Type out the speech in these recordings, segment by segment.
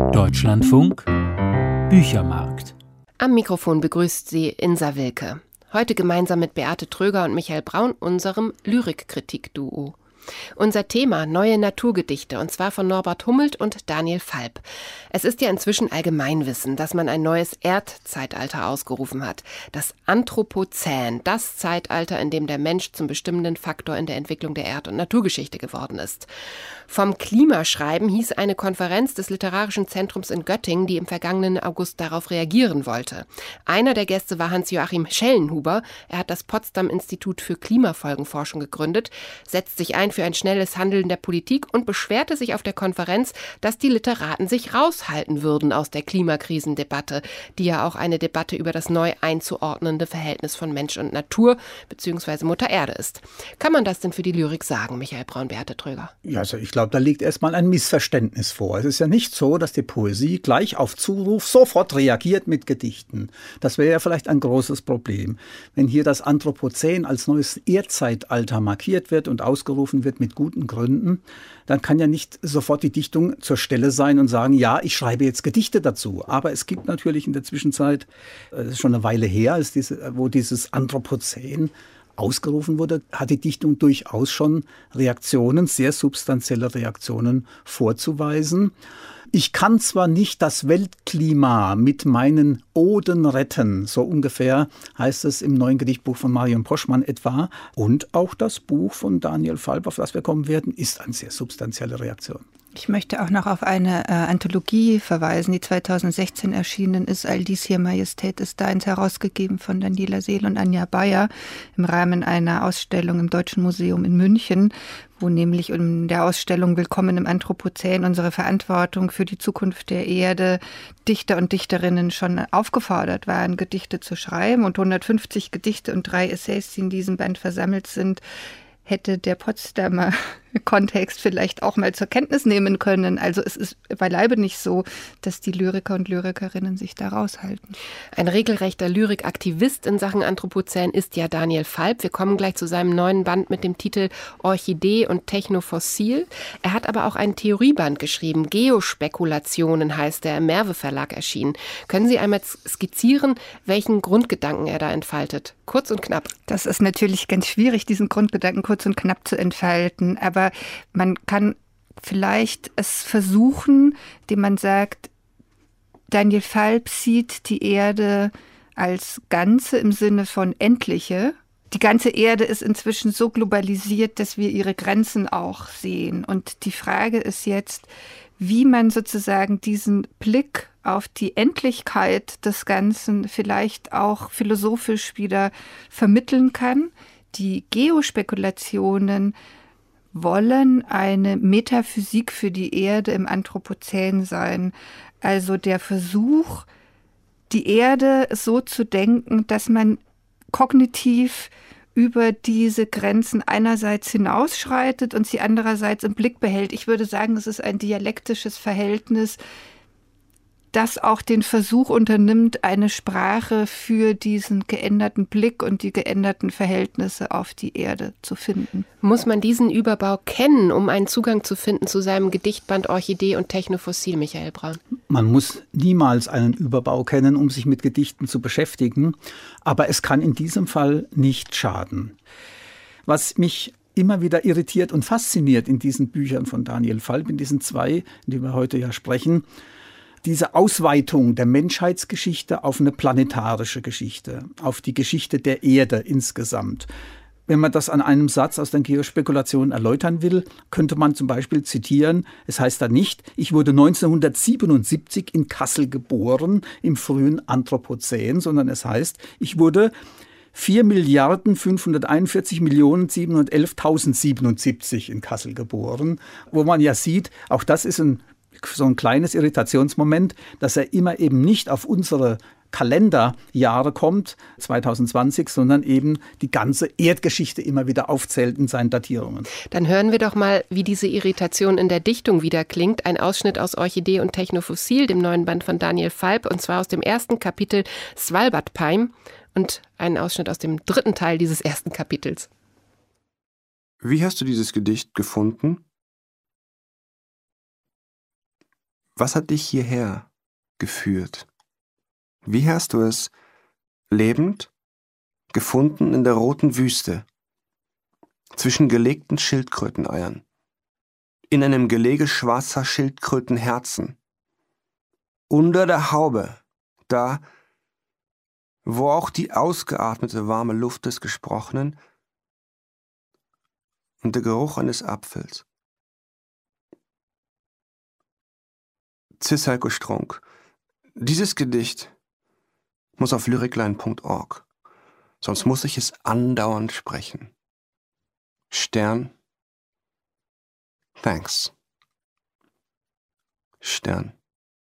Deutschlandfunk Büchermarkt. Am Mikrofon begrüßt sie Insa Wilke. Heute gemeinsam mit Beate Tröger und Michael Braun, unserem Lyrikkritik-Duo. Unser Thema: neue Naturgedichte, und zwar von Norbert Hummelt und Daniel Falb. Es ist ja inzwischen Allgemeinwissen, dass man ein neues Erdzeitalter ausgerufen hat. Das Anthropozän, das Zeitalter, in dem der Mensch zum bestimmenden Faktor in der Entwicklung der Erd- und Naturgeschichte geworden ist. Vom Klimaschreiben hieß eine Konferenz des Literarischen Zentrums in Göttingen, die im vergangenen August darauf reagieren wollte. Einer der Gäste war Hans-Joachim Schellenhuber. Er hat das Potsdam-Institut für Klimafolgenforschung gegründet, setzt sich ein für ein schnelles Handeln der Politik und beschwerte sich auf der Konferenz, dass die Literaten sich raushalten würden aus der Klimakrisendebatte, die ja auch eine Debatte über das neu einzuordnende Verhältnis von Mensch und Natur bzw. Mutter Erde ist. Kann man das denn für die Lyrik sagen, Michael Braun, Beate Tröger? Ja, also ich glaube, da liegt erstmal ein Missverständnis vor. Es ist ja nicht so, dass die Poesie gleich auf Zuruf sofort reagiert mit Gedichten. Das wäre ja vielleicht ein großes Problem. Wenn hier das Anthropozän als neues Erdzeitalter markiert wird und ausgerufen wird mit guten Gründen, dann kann ja nicht sofort die Dichtung zur Stelle sein und sagen, ja, ich schreibe jetzt Gedichte dazu. Aber es gibt natürlich in der Zwischenzeit, das ist schon eine Weile her, wo dieses Anthropozän ausgerufen wurde, hat die Dichtung durchaus schon Reaktionen, sehr substanzielle Reaktionen vorzuweisen. Ich kann zwar nicht das Weltklima mit meinen Oden retten, so ungefähr heißt es im neuen Gedichtbuch von Marion Poschmann etwa. Und auch das Buch von Daniel Falb, auf das wir kommen werden, ist eine sehr substanzielle Reaktion. Ich möchte auch noch auf eine Anthologie verweisen, die 2016 erschienen ist. All dies hier Majestät ist Deins, herausgegeben von Daniela Seel und Anja Bayer im Rahmen einer Ausstellung im Deutschen Museum in München, wo nämlich in der Ausstellung Willkommen im Anthropozän unsere Verantwortung für die Zukunft der Erde Dichter und Dichterinnen schon aufgefordert waren, Gedichte zu schreiben. Und 150 Gedichte und 3 Essays, die in diesem Band versammelt sind, hätte der Potsdamer Kontext vielleicht auch mal zur Kenntnis nehmen können. Also es ist beileibe nicht so, dass die Lyriker und Lyrikerinnen sich da raushalten. Ein regelrechter Lyrikaktivist in Sachen Anthropozän ist ja Daniel Falb. Wir kommen gleich zu seinem neuen Band mit dem Titel Orchidee und Technofossil. Er hat aber auch einen Theorieband geschrieben. Geospekulationen heißt er, im Merve Verlag erschienen. Können Sie einmal skizzieren, welchen Grundgedanken er da entfaltet? Kurz und knapp. Das ist natürlich ganz schwierig, diesen Grundgedanken kurz und knapp zu entfalten. Aber man kann vielleicht es versuchen, indem man sagt, Daniel Falb sieht die Erde als Ganze im Sinne von Endliche. Die ganze Erde ist inzwischen so globalisiert, dass wir ihre Grenzen auch sehen. Und die Frage ist jetzt, wie man sozusagen diesen Blick auf die Endlichkeit des Ganzen vielleicht auch philosophisch wieder vermitteln kann. Die Geospekulationen wollen eine Metaphysik für die Erde im Anthropozän sein. Also der Versuch, die Erde so zu denken, dass man kognitiv über diese Grenzen einerseits hinausschreitet und sie andererseits im Blick behält. Ich würde sagen, es ist ein dialektisches Verhältnis, das auch den Versuch unternimmt, eine Sprache für diesen geänderten Blick und die geänderten Verhältnisse auf die Erde zu finden. Muss man diesen Überbau kennen, um einen Zugang zu finden zu seinem Gedichtband Orchidee und Technofossil, Michael Braun? Man muss niemals einen Überbau kennen, um sich mit Gedichten zu beschäftigen, aber es kann in diesem Fall nicht schaden. Was mich immer wieder irritiert und fasziniert in diesen Büchern von Daniel Falb, in diesen 2, in denen wir heute ja sprechen, diese Ausweitung der Menschheitsgeschichte auf eine planetarische Geschichte, auf die Geschichte der Erde insgesamt. Wenn man das an einem Satz aus den Geospekulationen erläutern will, könnte man zum Beispiel zitieren, es heißt da nicht, ich wurde 1977 in Kassel geboren, im frühen Anthropozän, sondern es heißt, ich wurde 4.541.711.077 in Kassel geboren, wo man ja sieht, auch das ist so ein kleines Irritationsmoment, dass er immer eben nicht auf unsere Kalenderjahre kommt, 2020, sondern eben die ganze Erdgeschichte immer wieder aufzählt in seinen Datierungen. Dann hören wir doch mal, wie diese Irritation in der Dichtung wieder klingt. Ein Ausschnitt aus Orchidee und Technofossil, dem neuen Band von Daniel Falb, und zwar aus dem ersten Kapitel Svalbardpeim und einen Ausschnitt aus dem 3. Teil dieses ersten Kapitels. Wie hast du dieses Gedicht gefunden? Was hat dich hierher geführt? Wie hast du es lebend gefunden in der roten Wüste, zwischen gelegten Schildkröteneiern, in einem Gelege schwarzer Schildkrötenherzen, unter der Haube, da, wo auch die ausgeatmete warme Luft des Gesprochenen und der Geruch eines Apfels. Cis-Heiko Strunk. Dieses Gedicht muss auf lyrikline.org, sonst muss ich es andauernd sprechen. Stern. Thanks. Stern.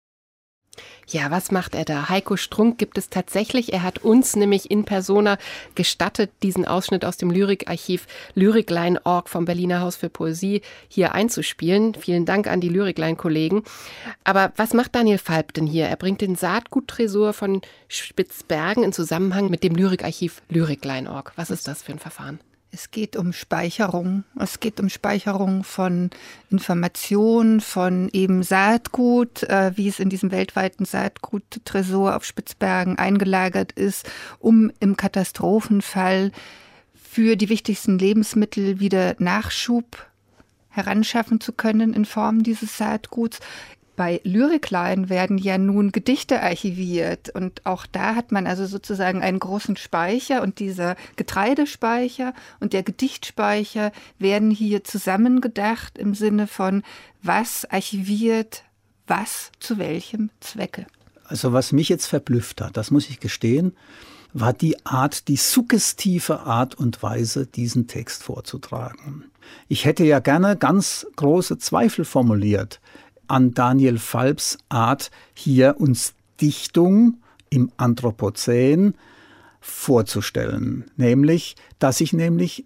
Ja, was macht er da? Heiko Strunk gibt es tatsächlich. Er hat uns nämlich in persona gestattet, diesen Ausschnitt aus dem Lyrikarchiv Lyrikline.org vom Berliner Haus für Poesie hier einzuspielen. Vielen Dank an die Lyrikline-Kollegen. Aber was macht Daniel Falb denn hier? Er bringt den Saatguttresor von Spitzbergen in Zusammenhang mit dem Lyrikarchiv Lyrikline.org. Was ist das für ein Verfahren? Es geht um Speicherung. Es geht um Speicherung von Informationen, von eben Saatgut, wie es in diesem weltweiten Saatguttresor auf Spitzbergen eingelagert ist, um im Katastrophenfall für die wichtigsten Lebensmittel wieder Nachschub heranschaffen zu können in Form dieses Saatguts. Bei Lyrikline werden ja nun Gedichte archiviert und auch da hat man also sozusagen einen großen Speicher und dieser Getreidespeicher und der Gedichtspeicher werden hier zusammengedacht im Sinne von, was archiviert, was zu welchem Zwecke. Also was mich jetzt verblüfft hat, das muss ich gestehen, war die suggestive Art und Weise, diesen Text vorzutragen. Ich hätte ja gerne ganz große Zweifel formuliert an Daniel Falbs Art, hier uns Dichtung im Anthropozän vorzustellen. Nämlich, dass sich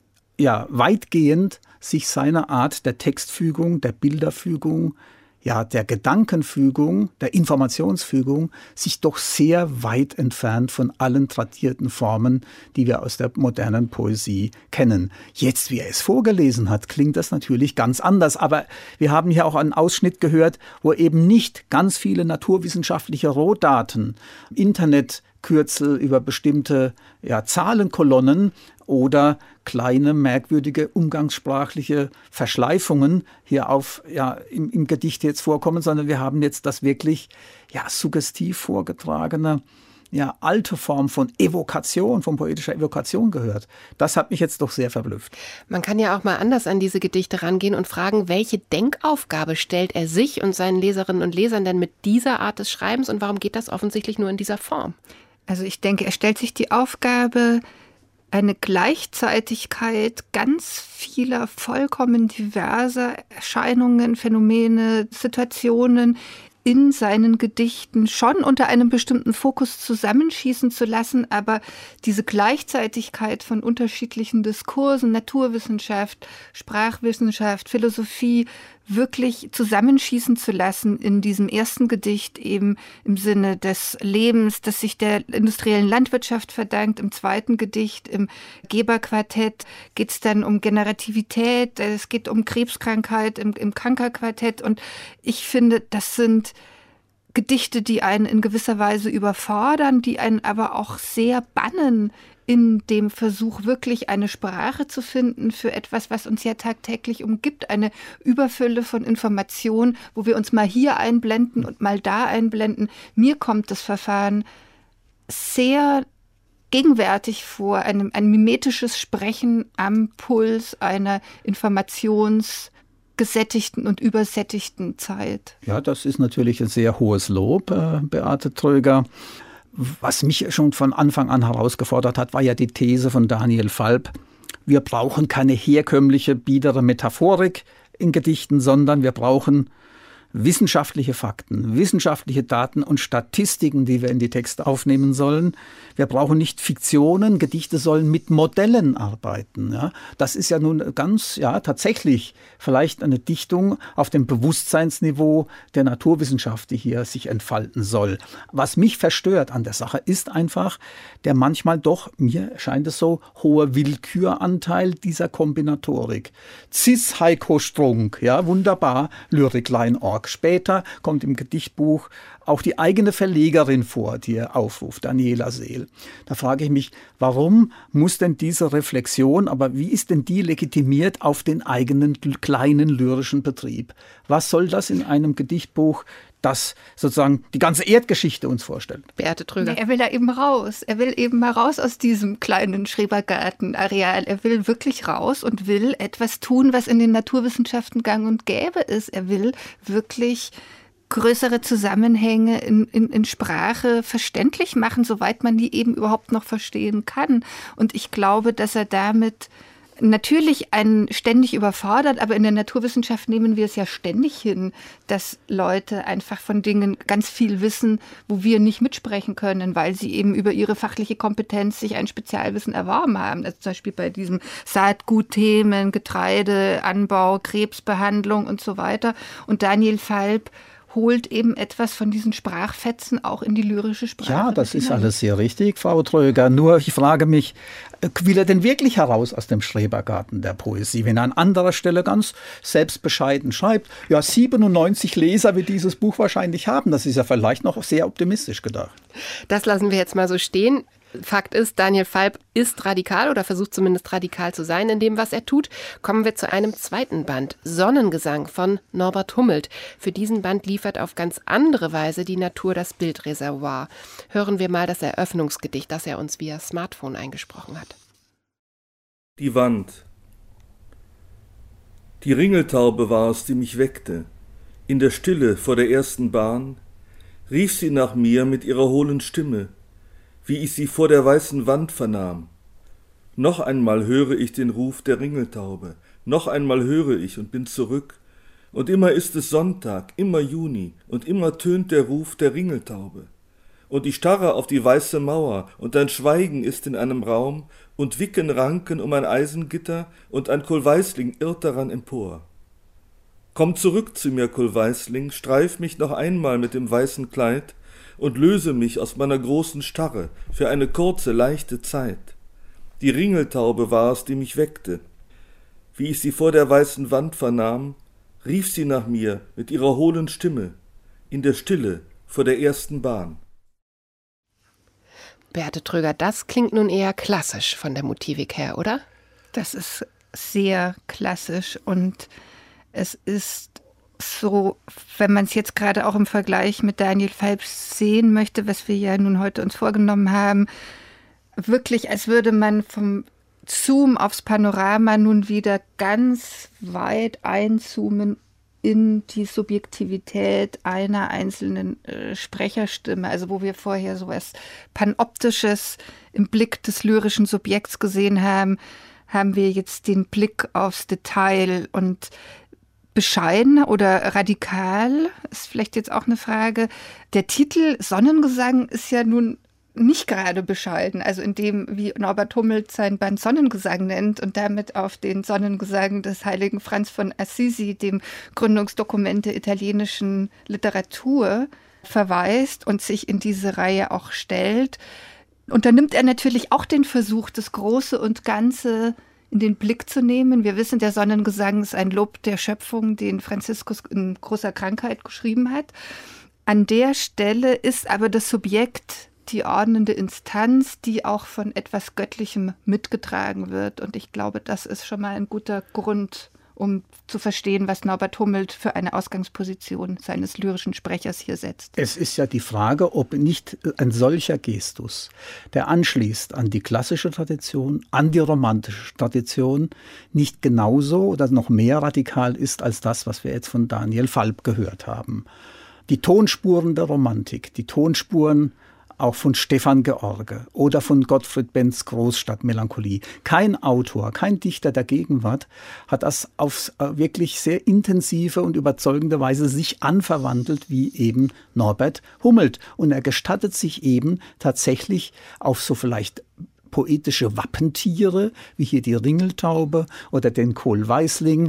weitgehend sich seine Art der Textfügung, der Bilderfügung, der Gedankenfügung, der Informationsfügung sich doch sehr weit entfernt von allen tradierten Formen, die wir aus der modernen Poesie kennen. Jetzt, wie er es vorgelesen hat, klingt das natürlich ganz anders. Aber wir haben hier auch einen Ausschnitt gehört, wo eben nicht ganz viele naturwissenschaftliche Rohdaten, Internetkürzel über bestimmte Zahlenkolonnen oder kleine, merkwürdige, umgangssprachliche Verschleifungen hier im Gedicht jetzt vorkommen, sondern wir haben jetzt das wirklich suggestiv vorgetragene, alte Form von Evokation, von poetischer Evokation gehört. Das hat mich jetzt doch sehr verblüfft. Man kann ja auch mal anders an diese Gedichte rangehen und fragen, welche Denkaufgabe stellt er sich und seinen Leserinnen und Lesern denn mit dieser Art des Schreibens und warum geht das offensichtlich nur in dieser Form? Also ich denke, er stellt sich die Aufgabe, eine Gleichzeitigkeit ganz vieler vollkommen diverser Erscheinungen, Phänomene, Situationen in seinen Gedichten schon unter einem bestimmten Fokus zusammenschießen zu lassen, aber diese Gleichzeitigkeit von unterschiedlichen Diskursen, Naturwissenschaft, Sprachwissenschaft, Philosophie, wirklich zusammenschießen zu lassen in diesem ersten Gedicht eben im Sinne des Lebens, das sich der industriellen Landwirtschaft verdankt. Im zweiten Gedicht, im Geberquartett, geht es dann um Generativität, es geht um Krebskrankheit im Kankerquartett und ich finde, das sind Gedichte, die einen in gewisser Weise überfordern, die einen aber auch sehr bannen in dem Versuch, wirklich eine Sprache zu finden für etwas, was uns ja tagtäglich umgibt, eine Überfülle von Informationen, wo wir uns mal hier einblenden und mal da einblenden. Mir kommt das Verfahren sehr gegenwärtig vor, ein mimetisches Sprechen am Puls einer informationsgesättigten und übersättigten Zeit. Ja, das ist natürlich ein sehr hohes Lob, Beate Tröger. Was mich schon von Anfang an herausgefordert hat, war ja die These von Daniel Falb. Wir brauchen keine herkömmliche, biedere Metaphorik in Gedichten, sondern wir brauchen wissenschaftliche Fakten, wissenschaftliche Daten und Statistiken, die wir in die Texte aufnehmen sollen. Wir brauchen nicht Fiktionen, Gedichte sollen mit Modellen arbeiten. Ja. Das ist ja nun ganz, tatsächlich vielleicht eine Dichtung auf dem Bewusstseinsniveau der Naturwissenschaft, die hier sich entfalten soll. Was mich verstört an der Sache ist einfach der manchmal doch, mir scheint es so, hohe Willküranteil dieser Kombinatorik. Cis-Heiko Strunk, wunderbar, Lyrikline.org. Georg. Später kommt im Gedichtbuch auch die eigene Verlegerin vor, die er aufruft, Daniela Seel. Da frage ich mich, warum muss denn diese Reflexion, aber wie ist denn die legitimiert auf den eigenen kleinen lyrischen Betrieb? Was soll das in einem Gedichtbuch, das sozusagen die ganze Erdgeschichte uns vorstellt? Beate Tröger. Er will da eben raus. Er will eben mal raus aus diesem kleinen Schrebergartenareal. Er will wirklich raus und will etwas tun, was in den Naturwissenschaften gang und gäbe ist. Er will wirklich größere Zusammenhänge in Sprache verständlich machen, soweit man die eben überhaupt noch verstehen kann. Und ich glaube, dass er damit natürlich einen ständig überfordert, aber in der Naturwissenschaft nehmen wir es ja ständig hin, dass Leute einfach von Dingen ganz viel wissen, wo wir nicht mitsprechen können, weil sie eben über ihre fachliche Kompetenz sich ein Spezialwissen erworben haben. Also zum Beispiel bei diesem Saatgutthemen, Getreideanbau, Krebsbehandlung und so weiter. Und Daniel Falb holt eben etwas von diesen Sprachfetzen auch in die lyrische Sprache. Ja, das ist alles sehr richtig, Frau Tröger. Nur ich frage mich, will er denn wirklich heraus aus dem Schrebergarten der Poesie, wenn er an anderer Stelle ganz selbstbescheiden schreibt, ja, 97 Leser wird dieses Buch wahrscheinlich haben. Das ist ja vielleicht noch sehr optimistisch gedacht. Das lassen wir jetzt mal so stehen. Fakt ist, Daniel Falb ist radikal oder versucht zumindest radikal zu sein in dem, was er tut. Kommen wir zu einem zweiten Band, Sonnengesang von Norbert Hummelt. Für diesen Band liefert auf ganz andere Weise die Natur das Bildreservoir. Hören wir mal das Eröffnungsgedicht, das er uns via Smartphone eingesprochen hat. Die Wand. Die Ringeltaube war es, die mich weckte. In der Stille vor der ersten Bahn rief sie nach mir mit ihrer hohlen Stimme, wie ich sie vor der weißen Wand vernahm. Noch einmal höre ich den Ruf der Ringeltaube, noch einmal höre ich und bin zurück, und immer ist es Sonntag, immer Juni, und immer tönt der Ruf der Ringeltaube. Und ich starre auf die weiße Mauer, und ein Schweigen ist in einem Raum, und wicken Ranken um ein Eisengitter, und ein Kohlweißling irrt daran empor. Komm zurück zu mir, Kohlweißling, streif mich noch einmal mit dem weißen Kleid, und löse mich aus meiner großen Starre für eine kurze, leichte Zeit. Die Ringeltaube war es, die mich weckte. Wie ich sie vor der weißen Wand vernahm, rief sie nach mir mit ihrer hohlen Stimme, in der Stille vor der ersten Bahn. Beate Tröger, das klingt nun eher klassisch von der Motivik her, oder? Das ist sehr klassisch und es ist so, wenn man es jetzt gerade auch im Vergleich mit Daniel Falb sehen möchte, was wir ja nun heute uns vorgenommen haben, wirklich, als würde man vom Zoom aufs Panorama nun wieder ganz weit einzoomen in die Subjektivität einer einzelnen Sprecherstimme, also wo wir vorher sowas Panoptisches im Blick des lyrischen Subjekts gesehen haben, haben wir jetzt den Blick aufs Detail und bescheiden oder radikal ist vielleicht jetzt auch eine Frage. Der Titel Sonnengesang ist ja nun nicht gerade bescheiden, also in dem, wie Norbert Hummelt sein Band Sonnengesang nennt und damit auf den Sonnengesang des heiligen Franz von Assisi, dem Gründungsdokument der italienischen Literatur, verweist und sich in diese Reihe auch stellt. Und da nimmt er natürlich auch den Versuch, das Große und Ganze in den Blick zu nehmen. Wir wissen, der Sonnengesang ist ein Lob der Schöpfung, den Franziskus in großer Krankheit geschrieben hat. An der Stelle ist aber das Subjekt die ordnende Instanz, die auch von etwas Göttlichem mitgetragen wird. Und ich glaube, das ist schon mal ein guter Grund, um zu verstehen, was Norbert Hummelt für eine Ausgangsposition seines lyrischen Sprechers hier setzt. Es ist ja die Frage, ob nicht ein solcher Gestus, der anschließt an die klassische Tradition, an die romantische Tradition, nicht genauso oder noch mehr radikal ist als das, was wir jetzt von Daniel Falb gehört haben. Die Tonspuren der Romantik, die Tonspuren auch von Stefan George oder von Gottfried Benz Großstadtmelancholie. Kein Autor, kein Dichter der Gegenwart hat das auf wirklich sehr intensive und überzeugende Weise sich anverwandelt wie eben Norbert Hummelt. Und er gestattet sich eben tatsächlich auf so vielleicht poetische Wappentiere, wie hier die Ringeltaube oder den Kohlweißling,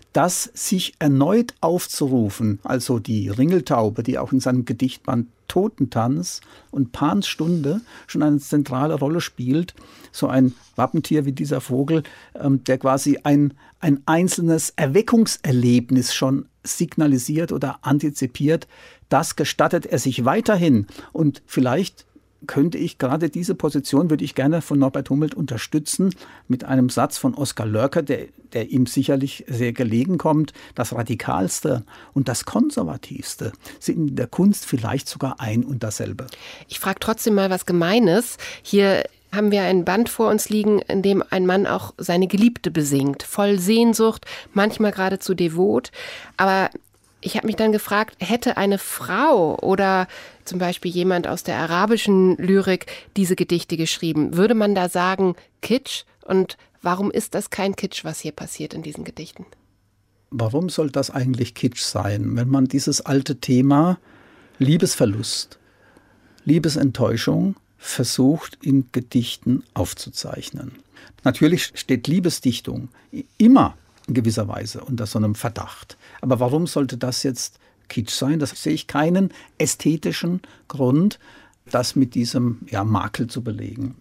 das sich erneut aufzurufen, also die Ringeltaube, die auch in seinem Gedichtband Totentanz und Pans Stunde schon eine zentrale Rolle spielt, so ein Wappentier wie dieser Vogel, der quasi ein einzelnes Erweckungserlebnis schon signalisiert oder antizipiert, das gestattet er sich weiterhin. Und vielleicht könnte ich gerade diese Position, würde ich gerne von Norbert Hummelt unterstützen, mit einem Satz von Oskar Lörker, der ihm sicherlich sehr gelegen kommt. Das Radikalste und das Konservativste sind in der Kunst vielleicht sogar ein und dasselbe. Ich frage trotzdem mal was Gemeines. Hier haben wir ein Band vor uns liegen, in dem ein Mann auch seine Geliebte besingt. Voll Sehnsucht, manchmal geradezu devot. Aber ich habe mich dann gefragt, hätte eine Frau oder zum Beispiel jemand aus der arabischen Lyrik diese Gedichte geschrieben, würde man da sagen Kitsch? Und warum ist das kein Kitsch, was hier passiert in diesen Gedichten? Warum soll das eigentlich Kitsch sein, wenn man dieses alte Thema Liebesverlust, Liebesenttäuschung versucht in Gedichten aufzuzeichnen? Natürlich steht Liebesdichtung immer in gewisser Weise unter so einem Verdacht. Aber warum sollte das jetzt Kitsch sein? Das sehe ich keinen ästhetischen Grund, das mit diesem Makel zu belegen.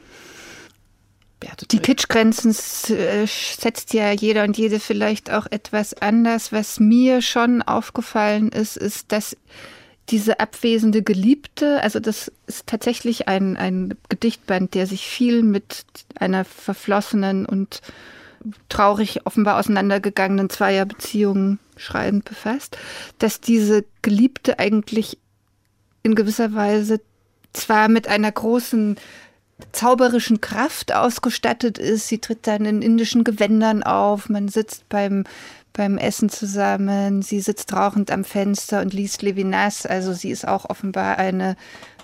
Die Kitschgrenzen setzt ja jeder und jede vielleicht auch etwas anders. Was mir schon aufgefallen ist, dass diese abwesende Geliebte, also das ist tatsächlich ein Gedichtband, der sich viel mit einer verflossenen und traurig offenbar auseinandergegangenen Zweierbeziehungen schreibend befasst, dass diese Geliebte eigentlich in gewisser Weise zwar mit einer großen zauberischen Kraft ausgestattet ist, sie tritt dann in indischen Gewändern auf, man sitzt beim Essen zusammen, sie sitzt rauchend am Fenster und liest Levinas, also sie ist auch offenbar eine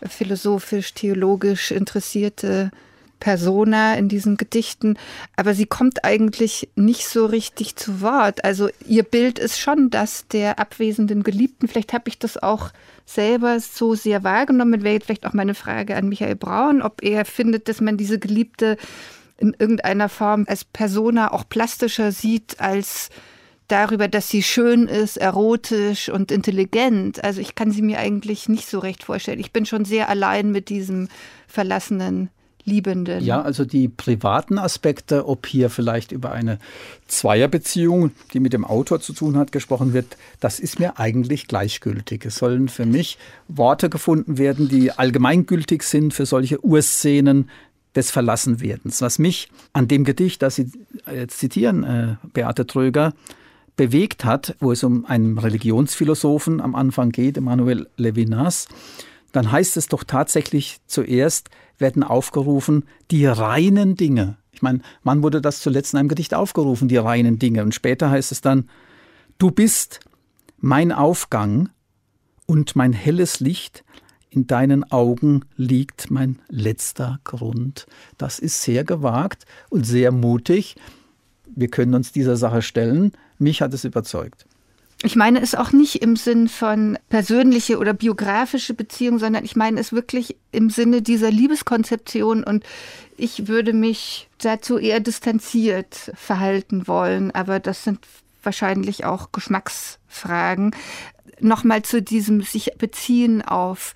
philosophisch-theologisch interessierte Persona in diesen Gedichten, aber sie kommt eigentlich nicht so richtig zu Wort. Also ihr Bild ist schon das der abwesenden Geliebten. Vielleicht habe ich das auch selber so sehr wahrgenommen. Wäre jetzt vielleicht auch meine Frage an Michael Braun, ob er findet, dass man diese Geliebte in irgendeiner Form als Persona auch plastischer sieht als darüber, dass sie schön ist, erotisch und intelligent. Also ich kann sie mir eigentlich nicht so recht vorstellen. Ich bin schon sehr allein mit diesem verlassenen Liebenden. Ja, also die privaten Aspekte, ob hier vielleicht über eine Zweierbeziehung, die mit dem Autor zu tun hat, gesprochen wird, das ist mir eigentlich gleichgültig. Es sollen für mich Worte gefunden werden, die allgemeingültig sind für solche Urszenen des Verlassenwerdens. Was mich an dem Gedicht, das Sie jetzt zitieren, Beate Tröger, bewegt hat, wo es um einen Religionsphilosophen am Anfang geht, Emmanuel Levinas, dann heißt es doch tatsächlich zuerst, werden aufgerufen, die reinen Dinge. Ich meine, wann wurde das zuletzt in einem Gedicht aufgerufen, die reinen Dinge? Und später heißt es dann, du bist mein Aufgang und mein helles Licht, in deinen Augen liegt mein letzter Grund. Das ist sehr gewagt und sehr mutig. Wir können uns dieser Sache stellen. Mich hat es überzeugt. Ich meine es auch nicht im Sinn von persönliche oder biografische Beziehung, sondern ich meine es wirklich im Sinne dieser Liebeskonzeption und ich würde mich dazu eher distanziert verhalten wollen, aber das sind wahrscheinlich auch Geschmacksfragen. Nochmal zu diesem sich beziehen auf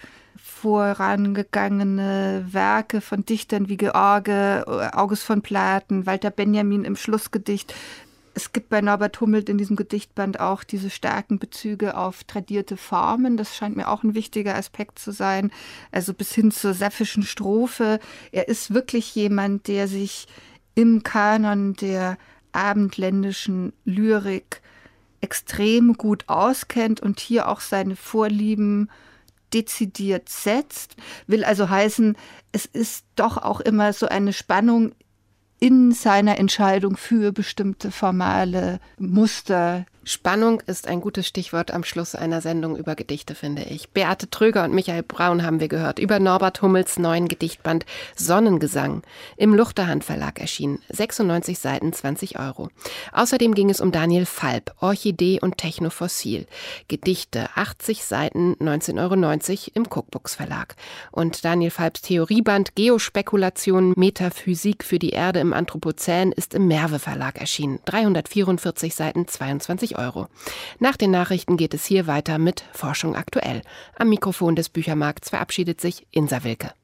vorangegangene Werke von Dichtern wie George, August von Platen, Walter Benjamin im Schlussgedicht. Es gibt bei Norbert Hummelt in diesem Gedichtband auch diese starken Bezüge auf tradierte Formen. Das scheint mir auch ein wichtiger Aspekt zu sein. Also bis hin zur sapphischen Strophe. Er ist wirklich jemand, der sich im Kanon der abendländischen Lyrik extrem gut auskennt und hier auch seine Vorlieben dezidiert setzt. Will also heißen, es ist doch auch immer so eine Spannung in seiner Entscheidung für bestimmte formale Muster, Spannung ist ein gutes Stichwort am Schluss einer Sendung über Gedichte, finde ich. Beate Tröger und Michael Braun haben wir gehört über Norbert Hummels neuen Gedichtband Sonnengesang, im Luchterhand Verlag erschienen, 96 Seiten, 20 €. Außerdem ging es um Daniel Falb, Orchidee und Technofossil. Gedichte, 80 Seiten, 19,90 € im Cookbooks Verlag. Und Daniel Falbs Theorieband Geospekulation, Metaphysik für die Erde im Anthropozän ist im Merve Verlag erschienen, 344 Seiten, 22 €. Nach den Nachrichten geht es hier weiter mit Forschung aktuell. Am Mikrofon des Büchermarkts verabschiedet sich Insa Wilke.